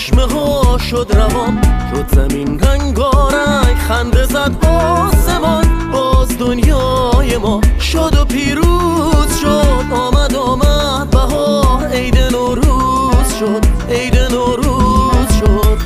چشمه ها شد روان، شد زمین رنگارنگ، خنده زد آسمان. باز دنیای ما شاد و پیروز شد، آمد بهار، عید نوروز شد، عید نوروز شد.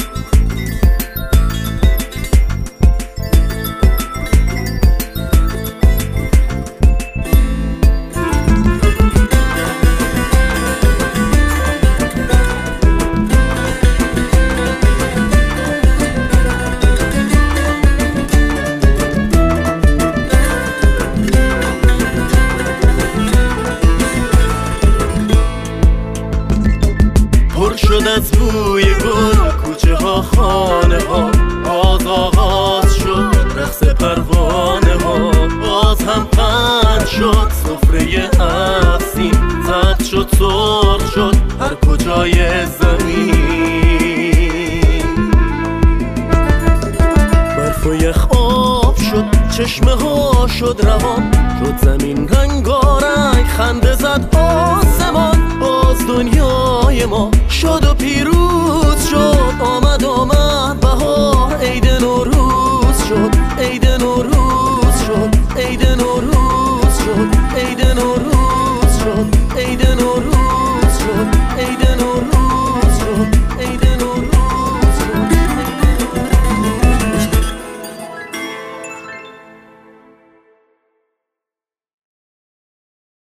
پر شد از بوی گل کوچه ها، خانه ها، باز آغاز شد رقص پروانه ها. باز هم پند شد سفره افسین، زرد شد سرخ شد هر کجای زمین. برف و یخ آب شد، چشمه ها شد روان، شد زمین رنگارنگ، خنده زد آسمان. باز دنیای ما شاد و پیروز شد، آمد بهار، عید نوروز شد، عید نوروز شد، عید نوروز شد، عید نوروز.